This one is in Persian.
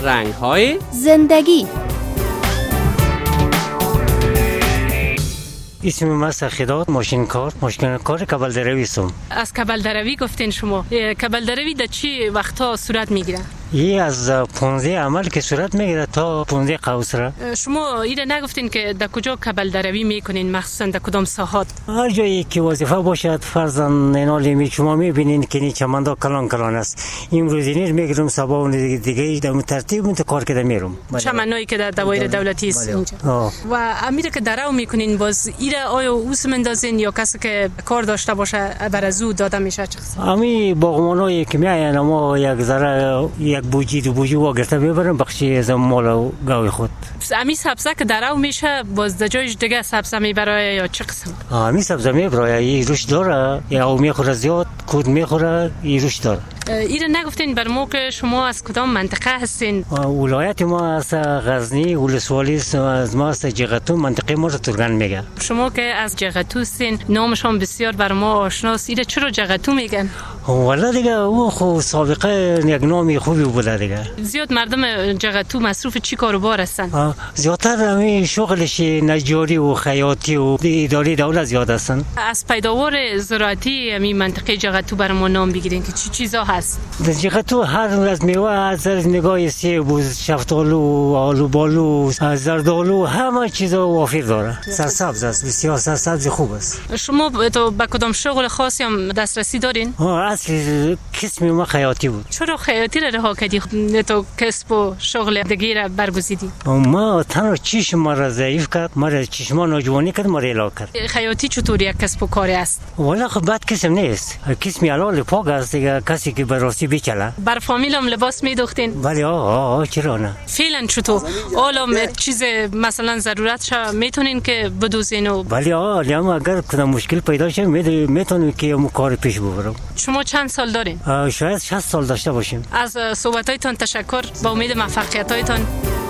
رنگ‌های زندگی. اسم من سخیدات ماشینکار کبلدروی هستم. از کبلدروی گفتین شما. کبلدروی در چی وقتا صورت میگیره؟ این از 15 عمل که صورت میگیره تا 15 قوسره. شما ایره نگفتین که در کجا کبلدروی میکنین، مخصوصا در کدام ساحات؟ هر جایی که وظیفه باشد، فرضاً اینالی شما میبینین که این چمندا کلان است. امروز اینیر میگیرم صبح و دیگه در ترتیب کار کرده میرم. چمنایی که در دوایر دولتی است اینجا. و امیره که درو میکنین باز ایره آیا اوس مندازین یا کسی که کار داشته باشه بر از او داده میشه چه قسم؟ امی باغمانایی که میاین اما یک ذره یک بوجی دو بوجی واگرته میبرن بخشی از مال گاوی خود. امی سبزه که درو میشه باز در جایش دیگه سبزه میبره یا چه قسم؟ امی سبزه میبره، این روش داره یا میخوره زیاد کود میخوره، این روش داره. ایره نگفتین بر ما که شما از کدام منطقه هستین؟ ولایت ما از غزنی، ولسوالی از ما از جغتو، منطقه ما رو ترگان میگه. شما که از جغتو هستین، نامشون بسیار بر ما آشناست. ایره چرا جغتو میگن؟ والا دیگه او خو سابقه یک نامی خوبی بوده دیگه. زیاد مردم جغتو مصروف چی کاروبار هستن؟ زیادتر همین شغلش نجاری و خیاطی و اداره دولت زیاد هستن. از پیداوار زراعتی همین منطقه جغتو بر ما نام بگیرین که چی چیزا هست؟ در جغتو هر از میوه، از نگاه سیب و شفتالو، آلو بالو، زردالو، همه چیزا وافر داره. سرسبز است، بسیار سرسبز خوب است. شما تو به کدام شغل خاصی هم دسترسی دارین؟ اصلی کسب ما خیاطی بود. چرا خیاطی را رها کردی؟ تو کسب و شغل دیگه را برگزیدی؟ ما تنها چشم ما را ضعیف کرد، ما را چشمان ناجوانی کرد، ما را اعلا کرد. خیاطی چطور یک کسب و کاری است؟ والا خب بد کسب نیست، کسب حلال پاک است دیگه، کسی که به راستی بچله. بر فامیل هم لباس میدوختین؟ بله چرا نه. فعلا چطور؟ حالا چیز مثلا ضرورت شه میتونین که بدوزین و بله اما اگر کدام مشکل پیدا شه میتونیم که اون کار پیش ببرم. شما چند سال دارین؟ شاید 60 سال داشته باشیم. از صحبتایتان تشکر، با امید موفقیتایتان.